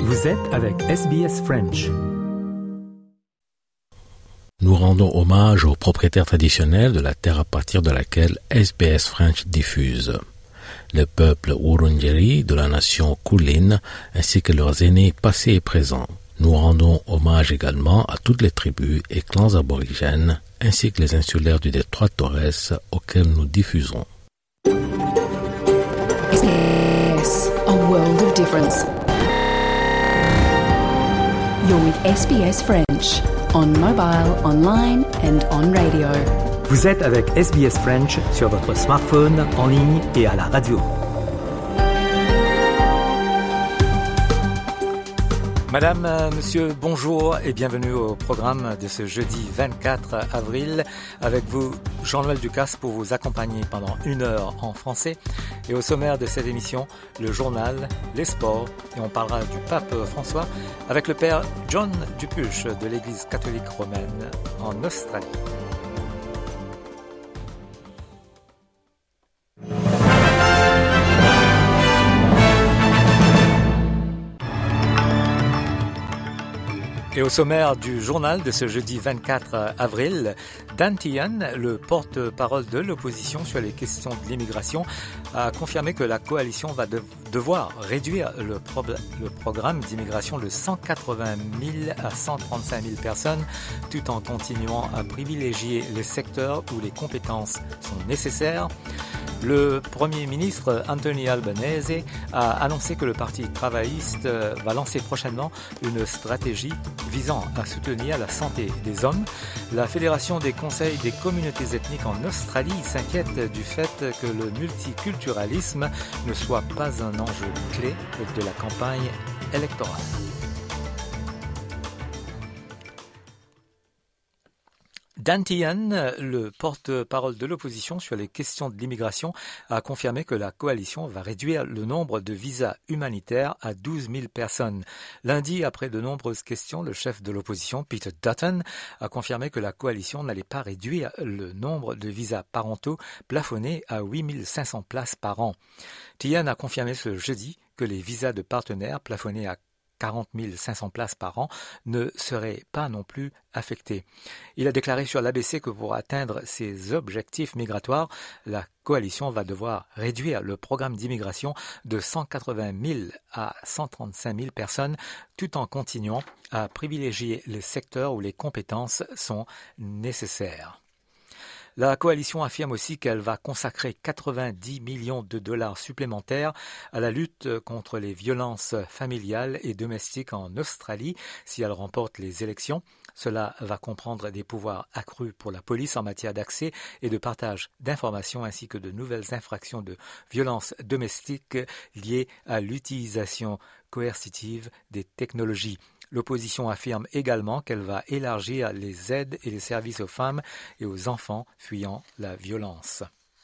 Vous êtes avec SBS French. Nous rendons hommage aux propriétaires traditionnels de la terre à partir de laquelle SBS French diffuse. Le peuple Wurundjeri de la nation Kulin ainsi que leurs aînés passés et présents. Nous rendons hommage également à toutes les tribus et clans aborigènes ainsi que les insulaires du détroit Torres auxquels nous diffusons. SBS, a world of difference. You're with SBS French, on mobile, online and on radio. Vous êtes avec SBS French sur votre smartphone, en ligne et à la radio. Madame, monsieur, bonjour et bienvenue au programme de ce jeudi 24 avril. Avec vous, Jean-Noël Ducasse pour vous accompagner pendant 1 heure en français. Et au sommaire de cette émission, le journal, les sports et on parlera du pape François avec le père John Dupuche de l'Église catholique romaine en Australie. Et au sommaire du journal de ce jeudi 24 avril, Dan Tehan, le porte-parole de l'opposition sur les questions de l'immigration, a confirmé que la coalition va devoir réduire le programme d'immigration de 180 000 à 135 000 personnes, tout en continuant à privilégier les secteurs où les compétences sont nécessaires. Le Premier ministre Anthony Albanese a annoncé que le Parti travailliste va lancer prochainement une stratégie visant à soutenir la santé des hommes. La Fédération des conseils des communautés ethniques en Australie s'inquiète du fait que le multiculturalisme ne soit pas un enjeu clé de la campagne électorale. Dan Tehan, le porte-parole de l'opposition sur les questions de l'immigration, a confirmé que la coalition va réduire le nombre de visas humanitaires à 12 000 personnes. Lundi, après de nombreuses questions, le chef de l'opposition, Peter Dutton, a confirmé que la coalition n'allait pas réduire le nombre de visas parentaux plafonnés à 8 500 places par an. Tehan a confirmé ce jeudi que les visas de partenaires plafonnés à 40 500 places par an ne seraient pas non plus affectés. Il a déclaré sur l'ABC que pour atteindre ses objectifs migratoires, la coalition va devoir réduire le programme d'immigration de 180 000 à 135 000 personnes tout en continuant à privilégier les secteurs où les compétences sont nécessaires. La coalition affirme aussi qu'elle va consacrer 90 millions de dollars supplémentaires à la lutte contre les violences familiales et domestiques en Australie si elle remporte les élections. Cela va comprendre des pouvoirs accrus pour la police en matière d'accès et de partage d'informations ainsi que de nouvelles infractions de violences domestiques liées à l'utilisation coercitive des technologies. L'opposition affirme également qu'elle va élargir les aides et les services aux femmes et aux enfants fuyant la violence.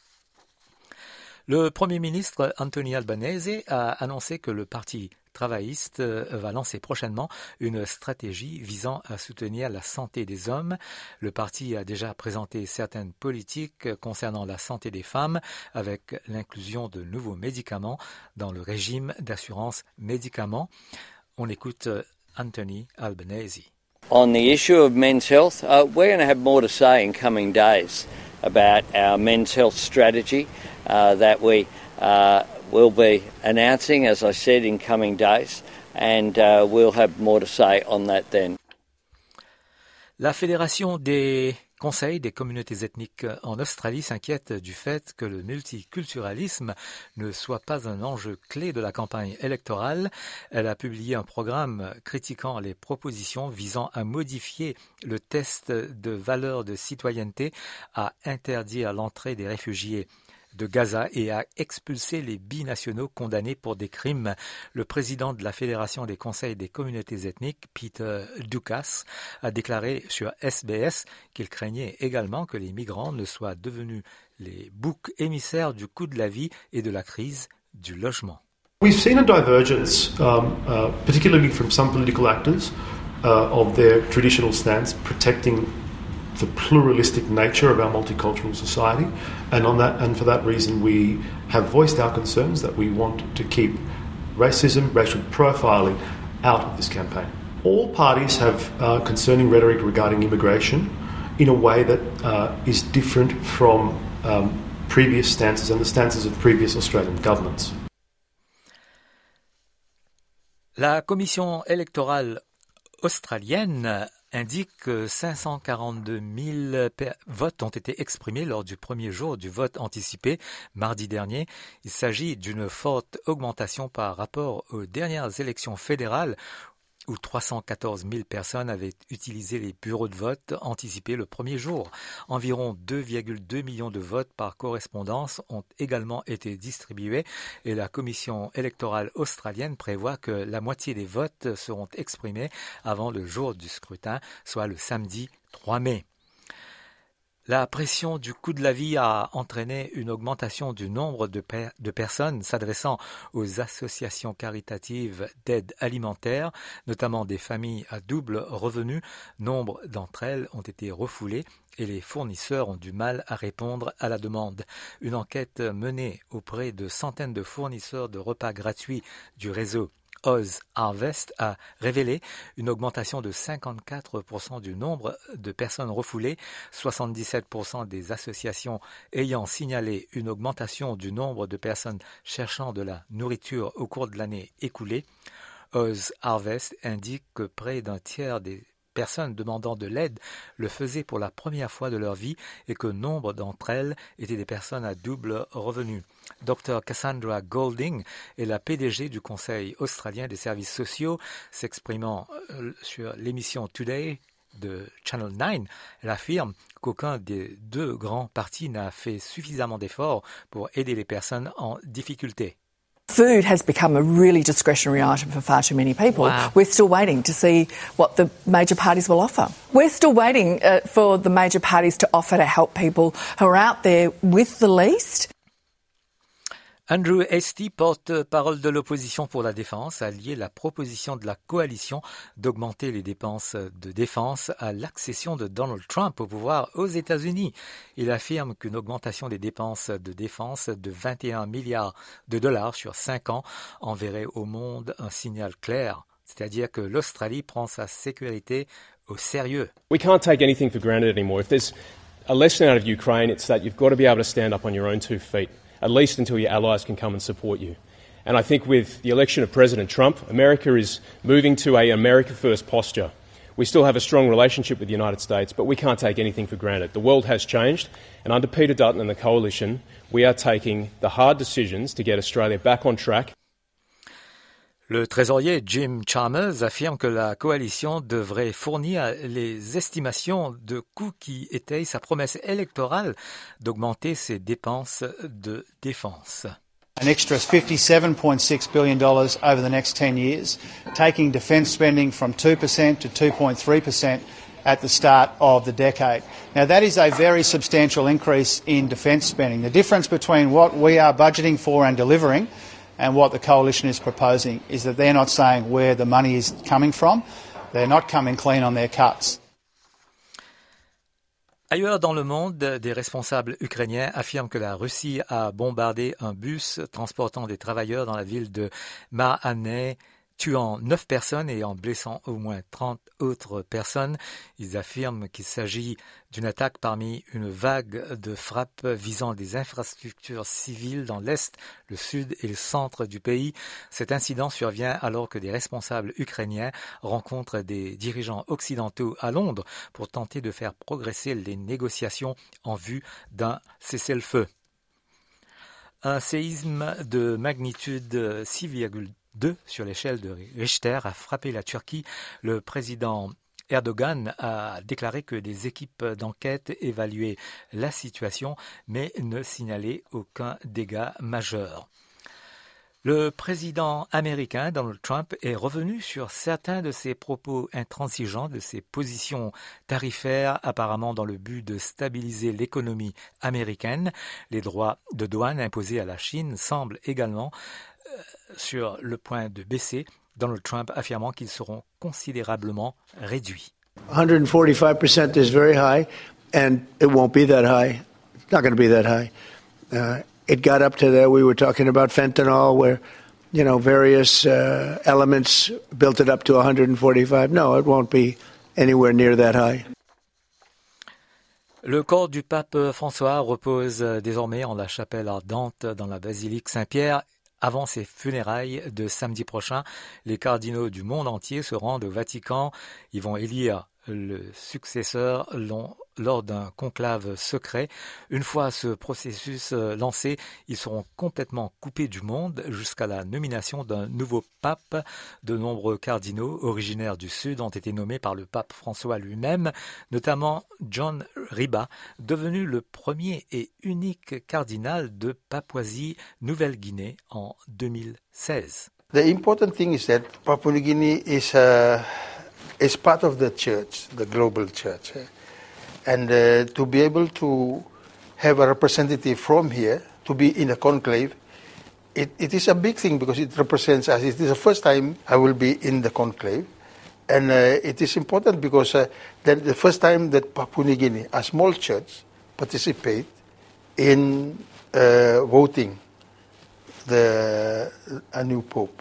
Le Premier ministre Anthony Albanese a annoncé que le Parti travailliste va lancer prochainement une stratégie visant à soutenir la santé des hommes. Le parti a déjà présenté certaines politiques concernant la santé des femmes avec l'inclusion de nouveaux médicaments dans le régime d'assurance médicaments. On écoute Anthony Albanese. On the issue of men's health, we're going to have more to say in coming days about our men's health strategy that we will be announcing, as I said, in coming days, and we'll have more to say on that then. La Fédération des conseils des communautés ethniques en Australie s'inquiète du fait que le multiculturalisme ne soit pas un enjeu clé de la campagne électorale. Elle a publié un programme critiquant les propositions visant à modifier le test de valeur de citoyenneté, à interdire l'entrée des réfugiés de Gaza et à expulser les binationaux condamnés pour des crimes. Le président de la Fédération des conseils des communautés ethniques, Peter Ducasse, a déclaré sur SBS qu'il craignait également que les migrants ne soient devenus les boucs émissaires du coût de la vie et de la crise du logement. We've seen a divergence, particularly from some political actors, of their traditional stance protecting the pluralistic nature of our multicultural society, and for that reason we have voiced our concerns that we want to keep racism, racial profiling out of this campaign. All parties have concerning rhetoric regarding immigration in a way that is different from previous stances and the stances of previous Australian governments. La commission électorale australienne indique que 542 000 votes ont été exprimés lors du premier jour du vote anticipé mardi dernier. Il s'agit d'une forte augmentation par rapport aux dernières élections fédérales où 314 000 personnes avaient utilisé les bureaux de vote anticipés le premier jour. Environ 2,2 millions de votes par correspondance ont également été distribués et la commission électorale australienne prévoit que la moitié des votes seront exprimés avant le jour du scrutin, soit le samedi 3 mai. La pression du coût de la vie a entraîné une augmentation du nombre de personnes s'adressant aux associations caritatives d'aide alimentaire, notamment des familles à double revenu. Nombre d'entre elles ont été refoulées et les fournisseurs ont du mal à répondre à la demande. Une enquête menée auprès de centaines de fournisseurs de repas gratuits du réseau Oz Harvest a révélé une augmentation de 54% du nombre de personnes refoulées, 77% des associations ayant signalé une augmentation du nombre de personnes cherchant de la nourriture au cours de l'année écoulée. Oz Harvest indique que près d'un tiers des personnes demandant de l'aide le faisaient pour la première fois de leur vie et que nombre d'entre elles étaient des personnes à double revenu. Dr Cassandra Golding est la PDG du Conseil australien des services sociaux, s'exprimant sur l'émission Today de Channel 9. Elle affirme qu'aucun des deux grands partis n'a fait suffisamment d'efforts pour aider les personnes en difficulté. Food has become a really discretionary item for far too many people. Wow. We're still waiting to see what the major parties will offer. We're still waiting for the major parties to offer to help people who are out there with the least. Andrew Hastie, porte-parole de l'opposition pour la défense, a lié la proposition de la coalition d'augmenter les dépenses de défense à l'accession de Donald Trump au pouvoir aux États-Unis. Il affirme qu'une augmentation des dépenses de défense de 21 milliards de dollars sur 5 ans enverrait au monde un signal clair, c'est-à-dire que l'Australie prend sa sécurité au sérieux. We can't take anything for granted anymore. If there's a lesson out of Ukraine, it's that you've got to be able to stand up on your own 2 feet. At least until your allies can come and support you. And I think with the election of President Trump, America is moving to an America First posture. We still have a strong relationship with the United States, but we can't take anything for granted. The world has changed, and under Peter Dutton and the Coalition, we are taking the hard decisions to get Australia back on track. Le trésorier Jim Chalmers affirme que la coalition devrait fournir les estimations de coûts qui étayent sa promesse électorale d'augmenter ses dépenses de défense. An extra $57.6 billion over the next 10 years, taking defence spending from 2% to 2.3% at the start of the decade. Now that is a very substantial increase in defence spending. The difference between what we are budgeting for and delivering and what the coalition is proposing is that they're not saying where the money is coming from. They're not coming clean on their cuts. Ailleurs dans le monde, des responsables ukrainiens affirment que la Russie a bombardé un bus transportant des travailleurs dans la ville de Mahaneh, tuant 9 personnes et en blessant au moins 30 autres personnes. Ils affirment qu'il s'agit d'une attaque parmi une vague de frappes visant des infrastructures civiles dans l'est, le sud et le centre du pays. Cet incident survient alors que des responsables ukrainiens rencontrent des dirigeants occidentaux à Londres pour tenter de faire progresser les négociations en vue d'un cessez-le-feu. Un séisme de magnitude 6,2 sur l'échelle de Richter a frappé la Turquie. Le président Erdogan a déclaré que des équipes d'enquête évaluaient la situation, mais ne signalaient aucun dégât majeur. Le président américain Donald Trump est revenu sur certains de ses propos intransigeants, de ses positions tarifaires, apparemment dans le but de stabiliser l'économie américaine. Les droits de douane imposés à la Chine semblent également sur le point de baisser, Donald Trump affirmant qu'ils seront considérablement réduits. 145% is very high, and it won't be that high. It's not going to be that high. It got up to there. We were talking about fentanyl, where various elements built it up to 145. No, it won't be anywhere near that high. Le corps du pape François repose désormais en la chapelle ardente dans la basilique Saint-Pierre. Avant ses funérailles de samedi prochain, les cardinaux du monde entier se rendent au Vatican. Ils vont élire le successeur lors d'un conclave secret. Une fois ce processus lancé, ils seront complètement coupés du monde jusqu'à la nomination d'un nouveau pape. De nombreux cardinaux originaires du Sud ont été nommés par le pape François lui-même, notamment John Riba, devenu le premier et unique cardinal de Papouasie-Nouvelle-Guinée en 2016. The important thing is that Papua New Guinea is part of the church, the global church. And to be able to have a representative from here, to be in a conclave, it is a big thing because it represents us. It is the first time I will be in the conclave. And it is important because then the first time that Papua New Guinea, a small church, participate in voting a new pope.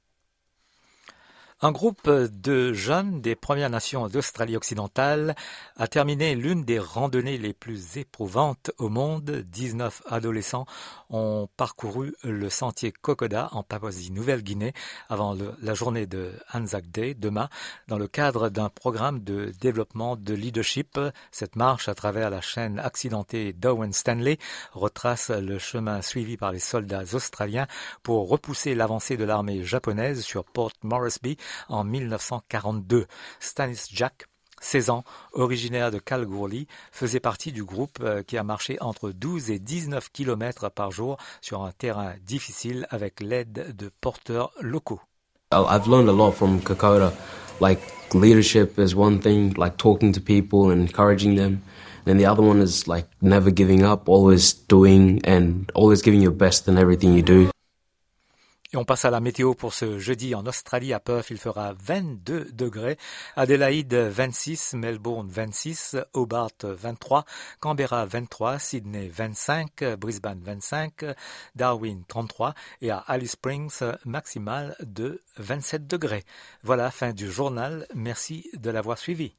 Un groupe de jeunes des Premières Nations d'Australie occidentale a terminé l'une des randonnées les plus éprouvantes au monde. 19 adolescents ont parcouru le sentier Kokoda en Papouasie-Nouvelle-Guinée avant la journée de Anzac Day demain dans le cadre d'un programme de développement de leadership. Cette marche à travers la chaîne accidentée Darwin-Stanley retrace le chemin suivi par les soldats australiens pour repousser l'avancée de l'armée japonaise sur Port Moresby en 1942. Stanis Jack, 16 ans, originaire de Kalgoorlie, faisait partie du groupe qui a marché entre 12 et 19 km par jour sur un terrain difficile avec l'aide de porteurs locaux. I've learned a lot from Kokoda. Like leadership is one thing, like talking to people and encouraging them. And the other one is like never giving up, always doing and always giving your best in everything you do. Et on passe à la météo pour ce jeudi en Australie. À Perth, il fera 22 degrés. Adélaïde, 26. Melbourne, 26. Hobart, 23. Canberra, 23. Sydney, 25. Brisbane, 25. Darwin, 33. Et à Alice Springs, maximale de 27 degrés. Voilà, fin du journal. Merci de l'avoir suivi.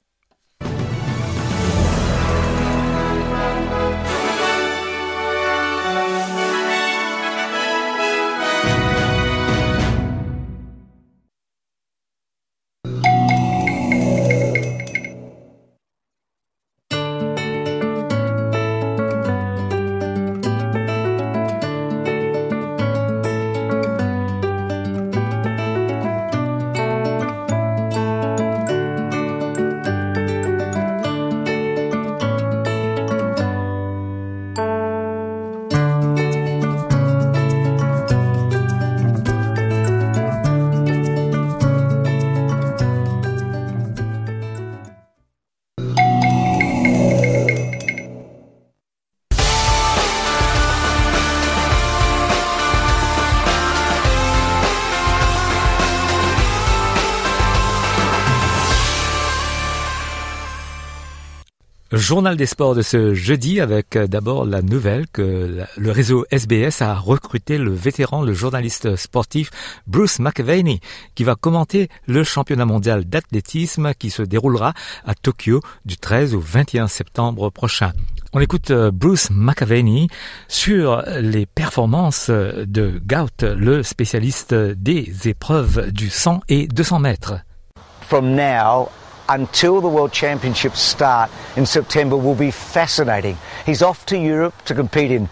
Journal des sports de ce jeudi avec d'abord la nouvelle que le réseau SBS a recruté le journaliste sportif Bruce McAvaney qui va commenter le championnat mondial d'athlétisme qui se déroulera à Tokyo du 13 au 21 septembre prochain. On écoute Bruce McAvaney sur les performances de Gout, le spécialiste des épreuves du 100 et 200 mètres. From now until the World Championships start in September will be fascinating. He's off to Europe to compete in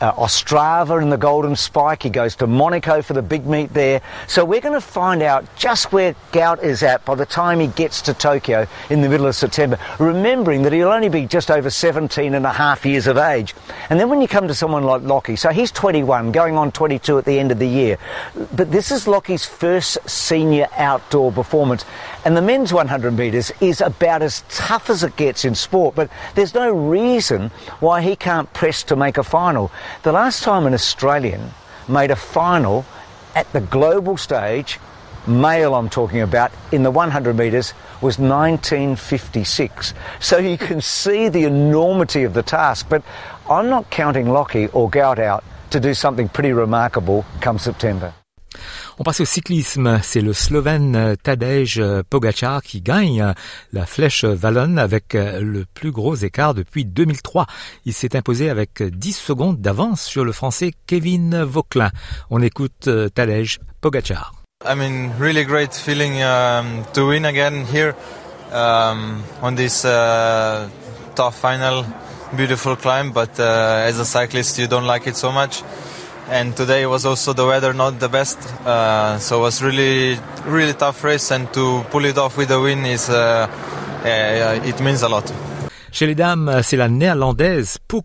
Ostrava in the Golden Spike. He goes to Monaco for the big meet there. So we're going to find out just where Gout is at by the time he gets to Tokyo in the middle of September, remembering that he'll only be just over 17 and a half years of age. And then when you come to someone like Lockie, so he's 21, going on 22 at the end of the year, but this is Lockie's first senior outdoor performance. And the men's 100 metres is about as tough as it gets in sport, but there's no reason why he can't press to make a final. The last time an Australian made a final at the global stage, male I'm talking about, in the 100 metres was 1956. So you can see the enormity of the task, but I'm not counting Lockie or Gout out to do something pretty remarkable come September. On passe au cyclisme. C'est le Slovène Tadej Pogačar qui gagne la Flèche Wallonne avec le plus gros écart depuis 2003. Il s'est imposé avec 10 secondes d'avance sur le Français Kevin Vauquelin. On écoute Tadej Pogačar. I mean, really great feeling to win again here on this tough final. Beautiful climb, but as a cyclist you don't like it so much. And today was also the weather not the best, so it was really tough race, and to pull it off with a win is it means a lot. Chez les dames, c'est la néerlandaise Poek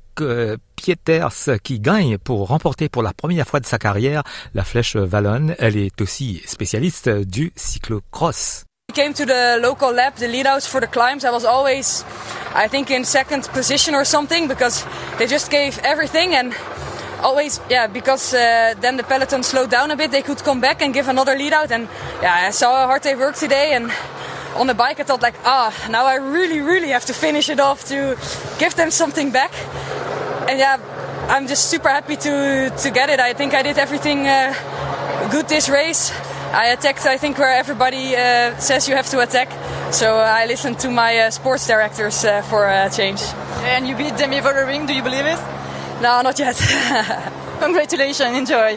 Pieters qui gagne pour remporter pour la première fois de sa carrière la Flèche Wallonne. Elle est aussi spécialiste du cyclocross. I came to the local lab, the lead-outs for the climbs. I was always, I think, in second position or something because they just gave everything and always, because then the peloton slowed down a bit, they could come back and give another lead-out. And I saw how hard they worked today, and on the bike I thought like, now I really have to finish it off to give them something back. And I'm just super happy to get it. I think I did everything good this race. I attacked, I think, where everybody says you have to attack. So I listened to my sports directors for a change. And you beat Demi Vollering, do you believe it? No, not yet. Congratulations, enjoy.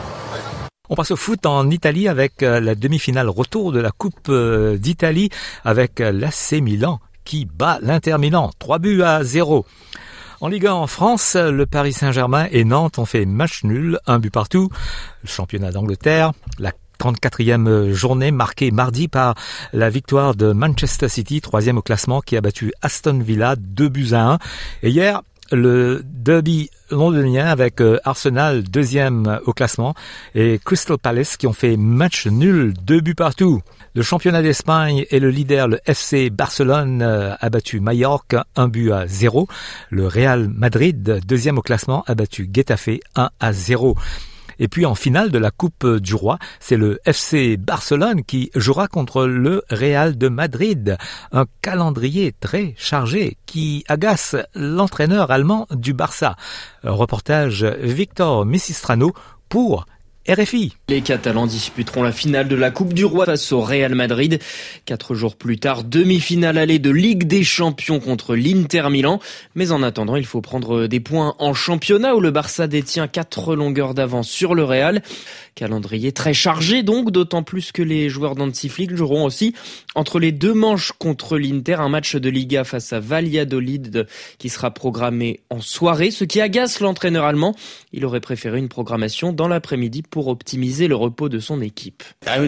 On passe au foot en Italie avec la demi-finale retour de la Coupe d'Italie avec l'AC Milan qui bat l'Inter Milan 3-0. En Ligue 1 en France, le Paris Saint-Germain et Nantes ont fait match nul, 1 but partout. Le championnat d'Angleterre, la 34e journée marquée mardi par la victoire de Manchester City, 3e au classement, qui a battu Aston Villa 2-1. Et hier, le derby londonien avec Arsenal 2e au classement et Crystal Palace qui ont fait match nul, 2 buts partout. Le championnat d'Espagne et le leader, le FC Barcelone, a battu Majorque 1-0. Le Real Madrid, 2e au classement, a battu Getafe 1-0. Et puis en finale de la Coupe du Roi, c'est le FC Barcelone qui jouera contre le Real de Madrid. Un calendrier très chargé qui agace l'entraîneur allemand du Barça. Reportage Victor Messistrano pour RFI. Les Catalans disputeront la finale de la Coupe du Roi face au Real Madrid. 4 jours plus tard, demi-finale allée de Ligue des Champions contre l'Inter Milan. Mais en attendant, il faut prendre des points en championnat où le Barça détient 4 longueurs d'avance sur le Real. Calendrier très chargé donc, d'autant plus que les joueurs d'Hansi Flick joueront aussi entre les 2 manches contre l'Inter, un match de Liga face à Valladolid qui sera programmé en soirée, ce qui agace l'entraîneur allemand. Il aurait préféré une programmation dans l'après-midi pour optimiser le repos de son équipe.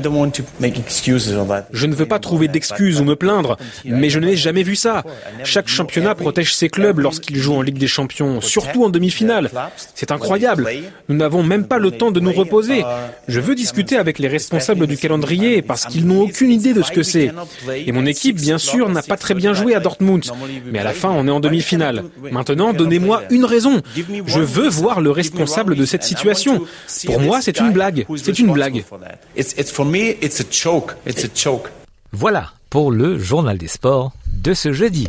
Je ne veux pas trouver d'excuses ou me plaindre, mais je n'ai jamais vu ça. Chaque championnat protège ses clubs lorsqu'ils jouent en Ligue des Champions, surtout en demi-finale. C'est incroyable. Nous n'avons même pas le temps de nous reposer. Je veux discuter avec les responsables du calendrier parce qu'ils n'ont aucune idée de ce que c'est. Et mon équipe, bien sûr, n'a pas très bien joué à Dortmund. Mais à la fin, on est en demi-finale. Maintenant, donnez-moi une raison. Je veux voir le responsable de cette situation. Pour moi, c'est une blague. C'est une blague. Voilà pour le journal des sports de ce jeudi.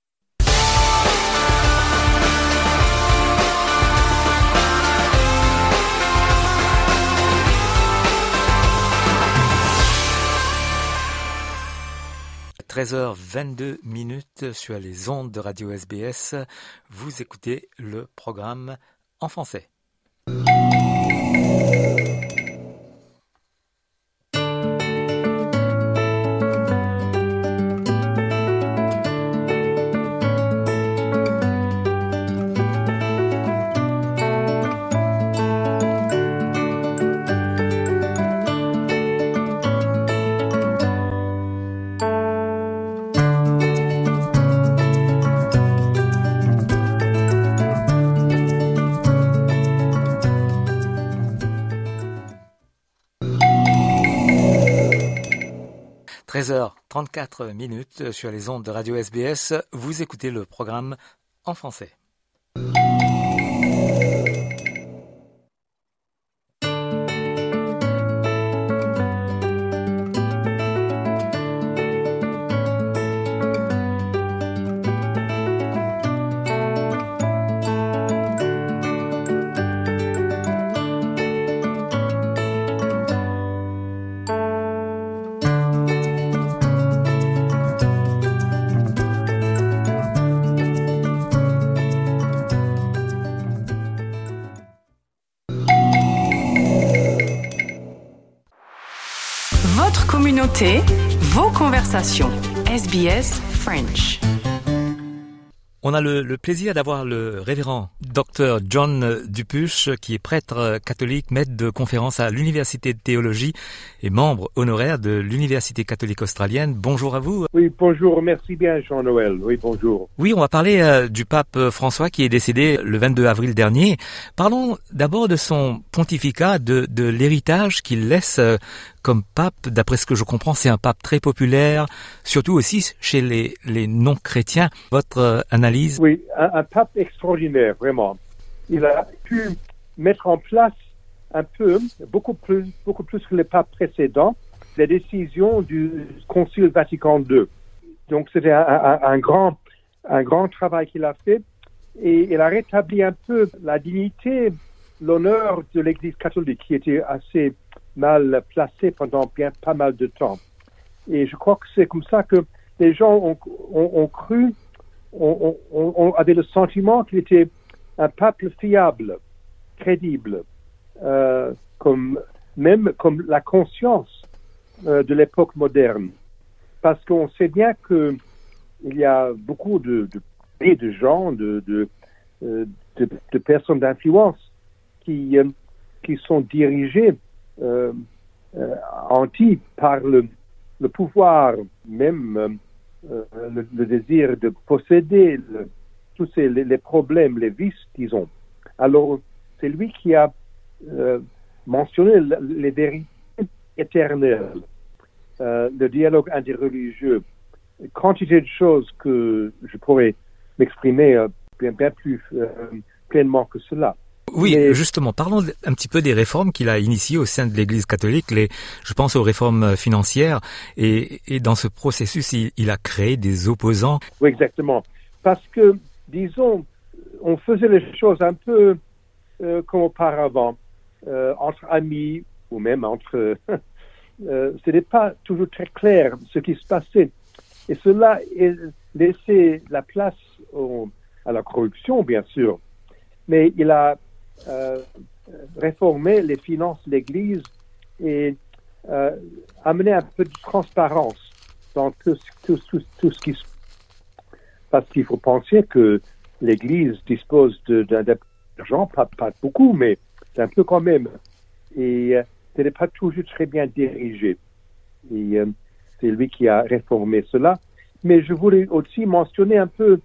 – 13h22 sur les ondes de Radio SBS. Vous écoutez le programme en français. – 13h34 sur les ondes de Radio SBS. Vous écoutez le programme en français. communauté, vos conversations. SBS French. On a le plaisir d'avoir le révérend Dr John Dupuche, qui est prêtre catholique, maître de conférence à l'Université de théologie et membre honoraire de l'Université catholique australienne. Bonjour à vous. Oui, bonjour, merci bien Jean-Noël. Oui, bonjour. Oui, on va parler du pape François qui est décédé le 22 avril dernier. Parlons d'abord de son pontificat, de l'héritage qu'il laisse comme pape. D'après ce que je comprends, c'est un pape très populaire, surtout aussi chez les non-chrétiens. Votre analyse? Oui, un pape extraordinaire, vraiment. Il a pu mettre en place beaucoup plus que les papes précédents, les décisions du Concile Vatican II. Donc c'était un grand travail qu'il a fait, et il a rétabli un peu la dignité, l'honneur de l'Église catholique, qui était assez mal placée pendant pas mal de temps. Et je crois que c'est comme ça que les gens ont cru, on avait le sentiment qu'il était un pape fiable, crédible, comme la conscience de l'époque moderne. Parce qu'on sait bien que il y a beaucoup de gens, de personnes d'influence qui sont dirigées par le pouvoir, même le désir de posséder, tous les problèmes, les vices, disons. Alors, c'est lui qui a mentionné les vérités éternelles, le dialogue interreligieux, quantité de choses que je pourrais m'exprimer bien plus pleinement que cela. Oui, justement, parlons un petit peu des réformes qu'il a initiées au sein de l'Église catholique. Je pense aux réformes financières, et dans ce processus, il a créé des opposants. Oui, exactement. Parce que, disons, on faisait les choses un peu comme auparavant, entre amis, ou même entre... ce n'est pas toujours très clair ce qui se passait. Et cela laissait la place à la corruption, bien sûr. Mais il a réformé les finances de l'Église et amené un peu de transparence dans tout ce qui se... Parce qu'il faut penser que l'Église dispose d'argent, pas beaucoup, mais un peu quand même. Et ce n'est pas toujours très bien dirigé. Et c'est lui qui a réformé cela. Mais je voulais aussi mentionner un peu,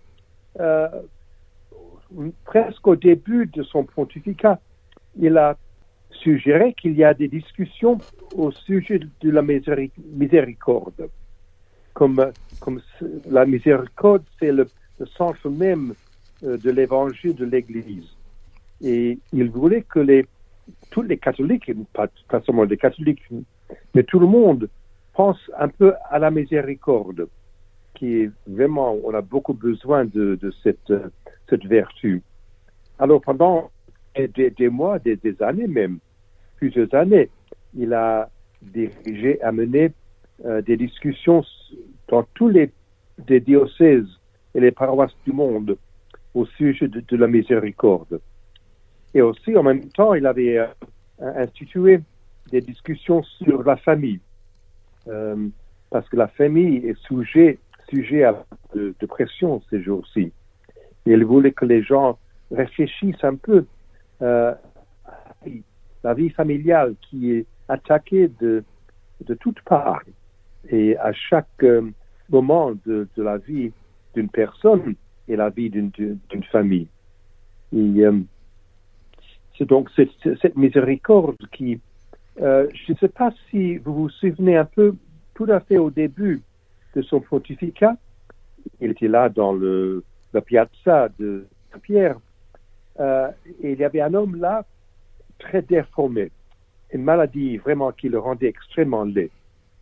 presque au début de son pontificat, il a suggéré qu'il y a des discussions au sujet de la miséricorde. Comme la miséricorde, c'est le centre même de l'évangile de l'Église. Et il voulait que tous les catholiques, pas seulement les catholiques, mais tout le monde pense un peu à la miséricorde, qui est vraiment, on a beaucoup besoin de cette vertu. Alors pendant des mois, des années même, plusieurs années, il a mené des discussions dans tous des diocèses et les paroisses du monde au sujet de la miséricorde. Et aussi, en même temps, il avait institué des discussions sur la famille, parce que la famille est sujet à de pression ces jours-ci. Et il voulait que les gens réfléchissent un peu à la vie familiale qui est attaquée de toutes parts. Et à chaque moment de la vie d'une personne et la vie d'une famille. Et c'est donc cette miséricorde qui... je ne sais pas si vous vous souvenez un peu, tout à fait au début de son pontificat, il était là dans la piazza de Saint-Pierre, et il y avait un homme là, très déformé, une maladie vraiment qui le rendait extrêmement laid.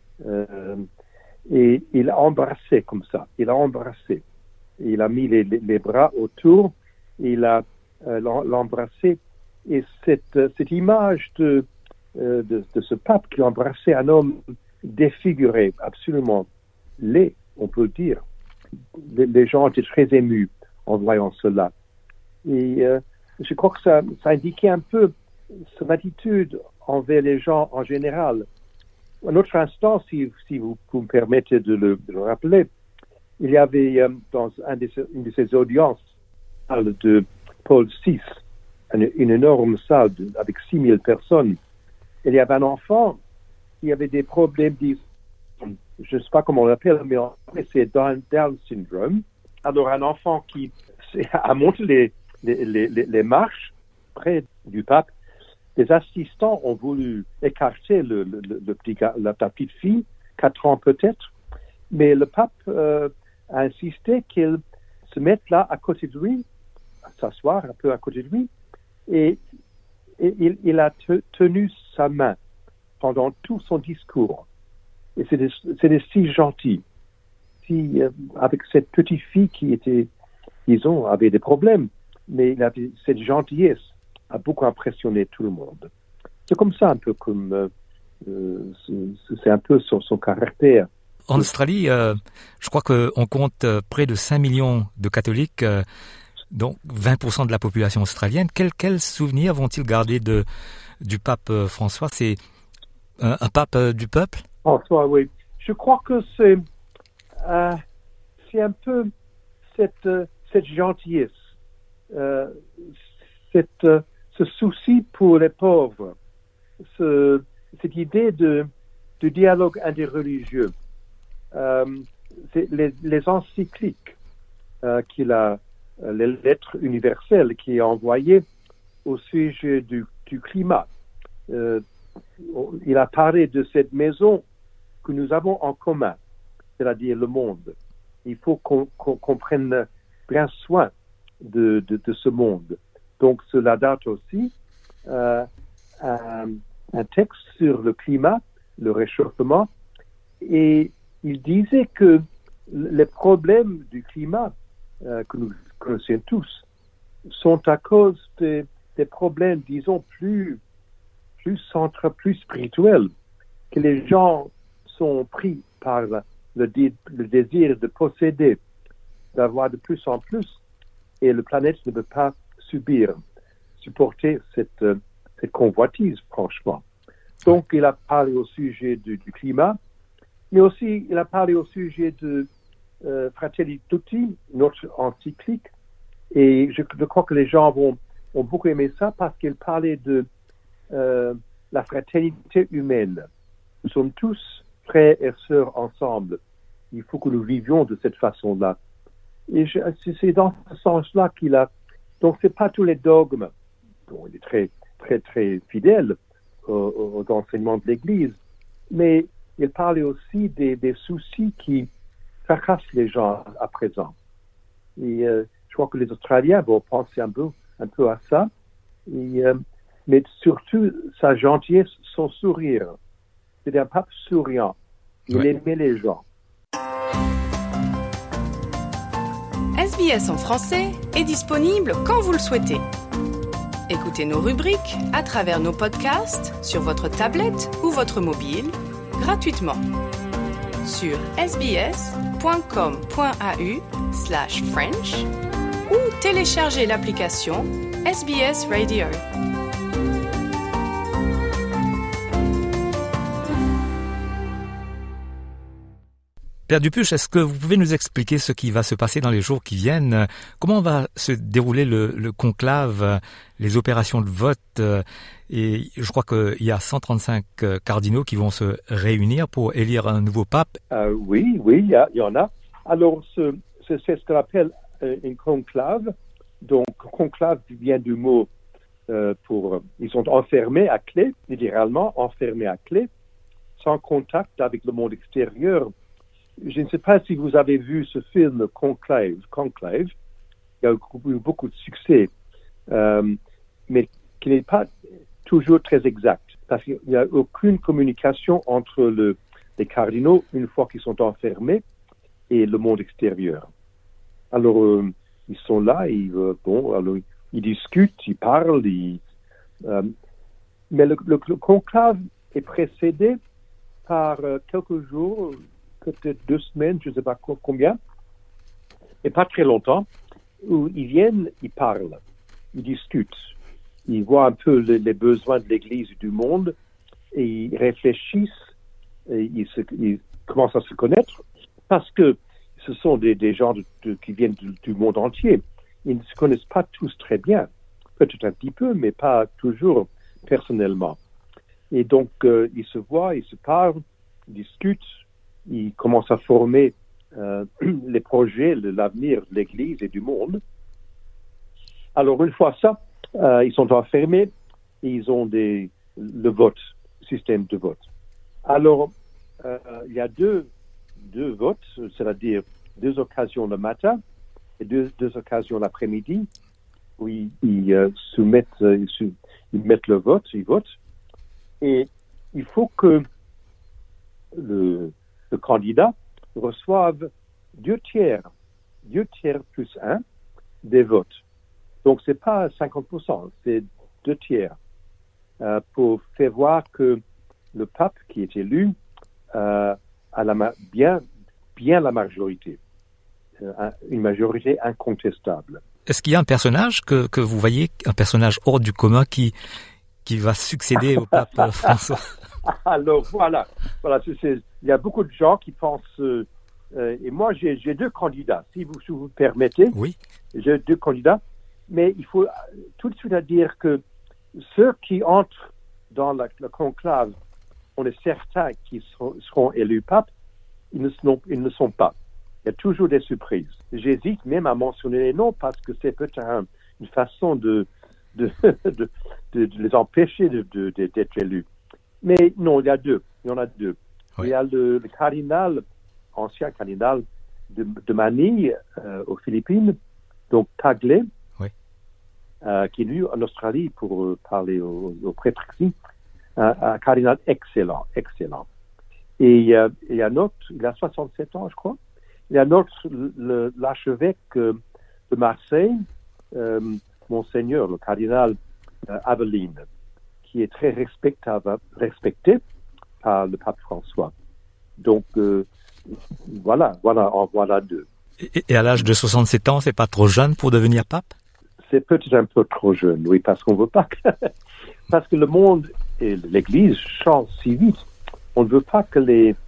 Et il a embrassé comme ça, il a mis les bras autour, et il a l'embrassé. Et cette image de ce pape qui embrassait un homme défiguré, absolument laid, on peut dire. Les gens étaient très émus en voyant cela. Et je crois que ça indiquait un peu son attitude envers les gens en général. un autre instant, si vous me permettez de le rappeler, il y avait dans une de ces audiences de Paul VI, une énorme salle avec 6000 personnes. Il y avait un enfant qui avait des problèmes, je ne sais pas comment on l'appelle, mais en fait, c'est Down syndrome. Alors, un enfant qui a monté les marches près du pape, les assistants ont voulu écarter la petite fille, 4 ans peut-être, mais le pape a insisté qu'il se mette là à côté de lui, à s'asseoir un peu à côté de lui, et il a tenu sa main pendant tout son discours. Et c'était si gentil. Avec cette petite fille qui était, disons, avait des problèmes, mais il avait cette gentillesse a beaucoup impressionné tout le monde. C'est comme ça, un peu comme c'est un peu son caractère. En Australie, je crois qu'on compte près de 5 millions de catholiques, donc 20% de la population australienne. Quels souvenirs vont-ils garder du pape François? C'est un pape du peuple? François, oui. Je crois que c'est un peu cette gentillesse, ce souci pour les pauvres, cette idée de dialogue interreligieux, les encycliques qu'il a, les lettres universelles qu'il a envoyées au sujet du climat. Il a parlé de cette maison que nous avons en commun, c'est-à-dire le monde. Il faut qu'on prenne bien soin de ce monde. Donc, cela date aussi un texte sur le climat, le réchauffement, et il disait que les problèmes du climat que nous connaissons tous sont à cause des problèmes, disons, plus centrés, plus spirituels, que les gens sont pris par le désir de posséder, d'avoir de plus en plus, et la planète ne peut pas supporter cette convoitise, franchement. Donc, il a parlé au sujet du climat, mais aussi il a parlé au sujet de Fratelli Tutti, notre encyclique, et je crois que les gens ont beaucoup aimé ça parce qu'il parlait de la fraternité humaine. Nous sommes tous frères et sœurs ensemble. Il faut que nous vivions de cette façon-là. Et c'est dans ce sens-là qu'il a... Donc, c'est pas tous les dogmes. Bon, il est très, très, très fidèle aux enseignements de l'Église, mais il parlait aussi des soucis qui fracassent les gens à présent. Et je crois que les Australiens vont penser un peu à ça. Et, mais surtout, sa gentillesse, son sourire. C'était un pape souriant. Il aimait les gens. SBS en français est disponible quand vous le souhaitez. Écoutez nos rubriques à travers nos podcasts sur votre tablette ou votre mobile, gratuitement. Sur sbs.com.au/French ou téléchargez l'application SBS Radio. Père Dupuche, est-ce que vous pouvez nous expliquer ce qui va se passer dans les jours qui viennent? Comment va se dérouler le conclave, les opérations de vote? Et je crois qu'il y a 135 cardinaux qui vont se réunir pour élire un nouveau pape. Oui, il y en a. Alors, c'est ce qu'on appelle un conclave. Donc, conclave vient du mot ils sont enfermés à clé, littéralement enfermés à clé, sans contact avec le monde extérieur. Je ne sais pas si vous avez vu ce film Conclave. Il a eu beaucoup de succès, mais qui n'est pas toujours très exact, parce qu'il n'y a aucune communication entre les cardinaux une fois qu'ils sont enfermés et le monde extérieur. Alors, ils sont là, alors, ils discutent, ils parlent, mais le conclave est précédé par quelques jours, peut-être 2 semaines, je ne sais pas combien, et pas très longtemps, où ils viennent, ils parlent, ils discutent, ils voient un peu les besoins de l'Église et du monde, et ils réfléchissent ils commencent à se connaître parce que ce sont des gens qui viennent du monde entier. Ils ne se connaissent pas tous très bien, peut-être un petit peu, mais pas toujours personnellement. Et donc, ils se voient, ils se parlent, ils discutent, ils commencent à former les projets, l'avenir de l'Église et du monde. Alors, une fois ça, ils sont enfermés et ils ont le vote, système de vote. Alors, il y a deux votes, c'est-à-dire 2 occasions le matin et 2 occasions l'après-midi où ils mettent le vote, ils votent. Et il faut que le candidat reçoive 2 tiers plus 1 des votes. Donc, c'est pas 50%, c'est 2 tiers pour faire voir que le pape qui est élu a bien la majorité, une majorité incontestable. Est-ce qu'il y a un personnage que vous voyez, un personnage hors du commun qui va succéder au pape François? Alors voilà, il y a beaucoup de gens qui pensent, et moi j'ai 2 candidats, si vous permettez. Oui. J'ai 2 candidats, mais il faut tout de suite dire que ceux qui entrent dans le conclave, on est certain qu'ils seront élus pape, ils ne sont pas. Il y a toujours des surprises. J'hésite même à mentionner les noms parce que c'est peut-être une façon de les empêcher d'être élus. Mais non, il y en a 2. Oui. Il y a le cardinal, ancien cardinal de Manille aux Philippines, donc Tagle, oui. Qui est venu en Australie pour parler aux prêtres ici. Un cardinal excellent. Et il y a un autre, il a 67 ans, je crois. Il y a un autre, l'archevêque de Marseille, Monseigneur, le cardinal Aveline, qui est très respecté par le pape François. Donc, voilà 2. Et à l'âge de 67 ans, c'est pas trop jeune pour devenir pape? C'est peut-être un peu trop jeune, oui, parce qu'on veut pas parce que le monde et l'Église changent si vite. On ne veut pas que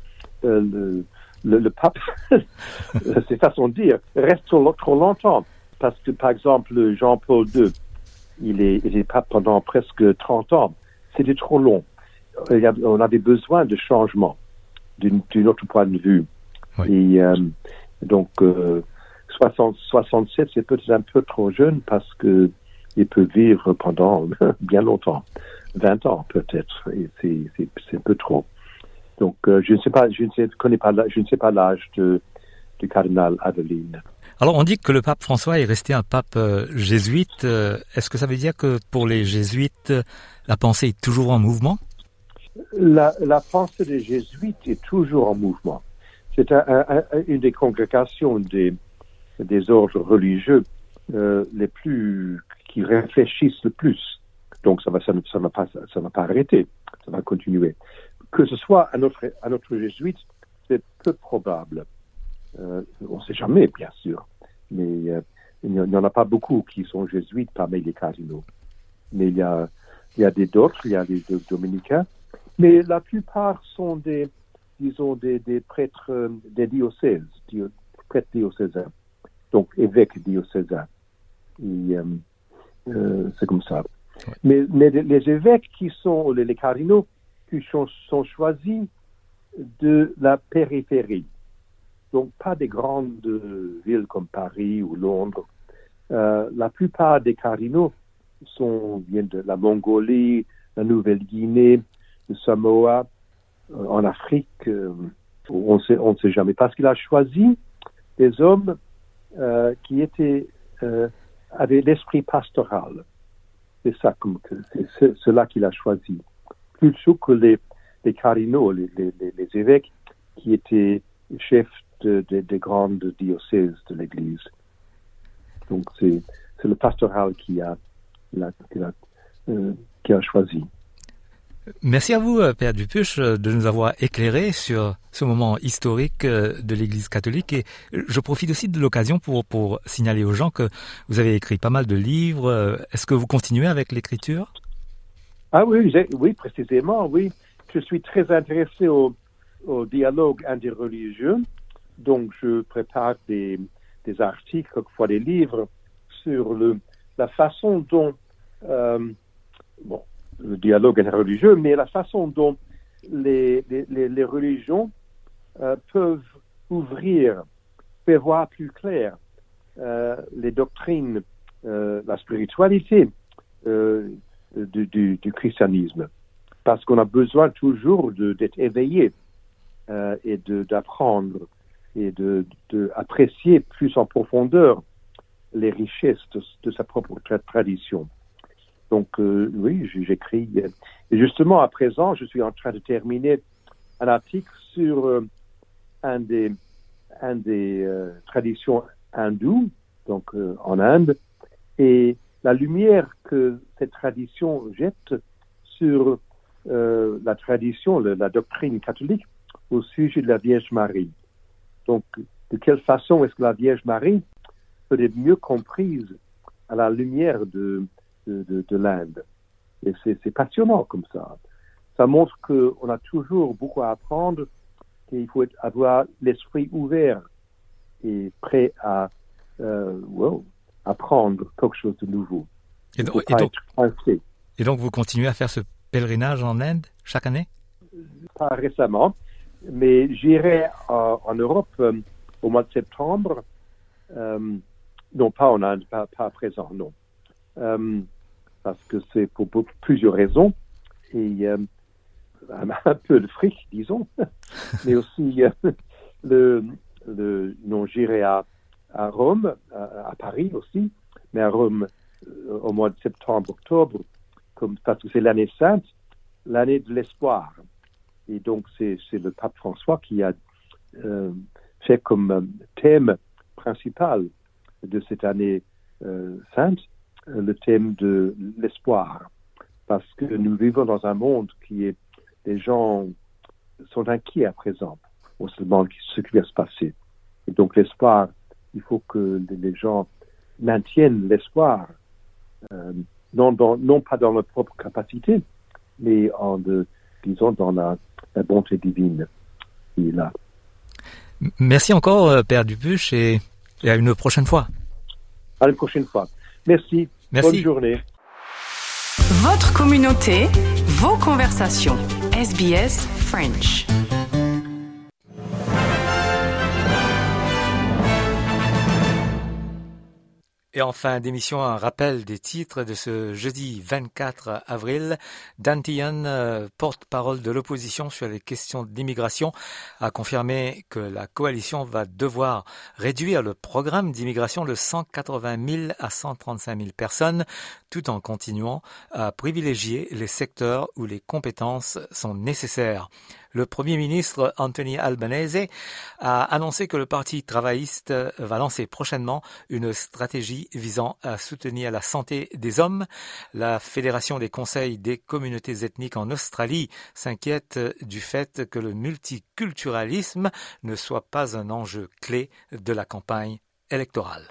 le pape, c'est façon de dire, reste trop longtemps. Parce que, par exemple, Jean-Paul II, il est pape pendant presque 30 ans. C'était trop long. On avait besoin de changement d'un autre point de vue. Oui. Et donc, 67, c'est peut-être un peu trop jeune parce que il peut vivre pendant bien longtemps. 20 ans peut-être. Et c'est un peu trop. Donc, je ne sais pas l'âge du cardinal Aveline. Alors, on dit que le pape François est resté un pape jésuite. Est-ce que ça veut dire que pour les jésuites, la pensée est toujours en mouvement? La pensée des jésuites est toujours en mouvement. C'est une des congrégations des ordres religieux qui réfléchissent le plus. Donc, ça va pas arrêter. Ça va continuer. Que ce soit un autre jésuite, c'est peu probable. On ne sait jamais, bien sûr. Mais il n'y en a pas beaucoup qui sont jésuites parmi les cardinaux. Mais il y a d'autres, il y a des dominicains. Mais la plupart sont des prêtres des diocèses, prêtres diocésains. Donc, évêques diocésains. Et c'est comme ça. Ouais. Mais les évêques qui sont, les cardinaux, qui sont choisis de la périphérie. Donc, pas des grandes villes comme Paris ou Londres. La plupart des cardinaux viennent de la Mongolie, la Nouvelle-Guinée, de Samoa, en Afrique. On ne sait jamais. Parce qu'il a choisi des hommes qui avaient l'esprit pastoral. C'est ça, c'est cela qu'il a choisi. Plutôt que les cardinaux, les évêques qui étaient chefs des grandes diocèses de l'Église. Donc c'est le pastoral qui a choisi. Merci à vous, Père Dupuche, de nous avoir éclairé sur ce moment historique de l'Église catholique. Et je profite aussi de l'occasion pour signaler aux gens que vous avez écrit pas mal de livres. Est-ce que vous continuez avec l'écriture? Ah oui, précisément, oui. Je suis très intéressé au dialogue interreligieux. Donc, je prépare des articles, quelquefois des livres, sur la façon dont, le dialogue interreligieux, mais la façon dont les religions peuvent ouvrir, faire voir plus clair les doctrines, la spiritualité du christianisme. Parce qu'on a besoin toujours d'être éveillé et d'apprendre et d'apprécier plus en profondeur les richesses de sa propre tradition. Donc oui, j'écris. Et justement, à présent, je suis en train de terminer un article sur un des traditions hindoues, donc en Inde, et la lumière que cette tradition jette sur la tradition, la doctrine catholique au sujet de la Vierge Marie. Donc, de quelle façon est-ce que la Vierge Marie peut être mieux comprise à la lumière de l'Inde? Et c'est passionnant comme ça. Ça montre qu'on a toujours beaucoup à apprendre, qu'il faut avoir l'esprit ouvert et prêt à apprendre quelque chose de nouveau. Et donc, vous continuez à faire ce pèlerinage en Inde chaque année? Pas récemment, mais j'irai en Europe au mois de septembre. Non, pas en Inde, pas à présent, non. Parce que c'est pour plusieurs raisons. Et un peu de fric, disons. Mais aussi, j'irai à Rome, à Paris aussi, mais à Rome au mois de septembre, octobre, parce que c'est l'année sainte, l'année de l'espoir. Et donc, c'est le pape François qui a fait comme thème principal de cette année sainte, le thème de l'espoir. Parce que nous vivons dans un monde les gens sont inquiets à présent. On se demande ce qui va se passer. Et donc, l'espoir, il faut que les gens maintiennent l'espoir, non pas dans leur propre capacité, mais disons dans la bonté divine qui est là. Merci encore, Père Dupuche, et à une prochaine fois. À une prochaine fois. Merci. Bonne journée. Votre communauté, vos conversations. SBS French. Et en fin d'émission, un rappel des titres de ce jeudi 24 avril. Dan Tehan, porte-parole de l'opposition sur les questions d'immigration, a confirmé que la coalition va devoir réduire le programme d'immigration de 180 000 à 135 000 personnes, tout en continuant à privilégier les secteurs où les compétences sont nécessaires. Le Premier ministre Anthony Albanese a annoncé que le Parti travailliste va lancer prochainement une stratégie visant à soutenir la santé des hommes. La Fédération des conseils des communautés ethniques en Australie s'inquiète du fait que le multiculturalisme ne soit pas un enjeu clé de la campagne électorale.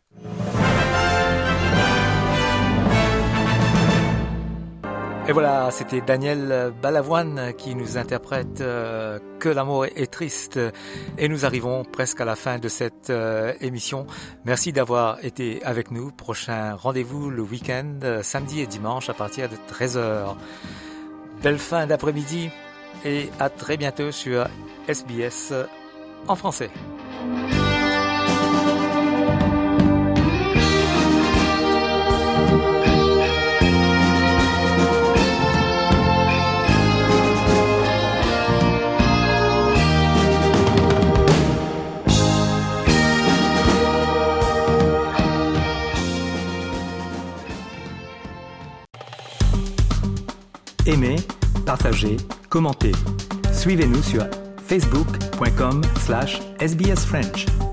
Et voilà, c'était Daniel Balavoine qui nous interprète Que l'amour est triste. Et nous arrivons presque à la fin de cette émission. Merci d'avoir été avec nous. Prochain rendez-vous le week-end, samedi et dimanche à partir de 13h. Belle fin d'après-midi et à très bientôt sur SBS en français. Aimez, partagez, commentez. Suivez-nous sur facebook.com/sbsfrench.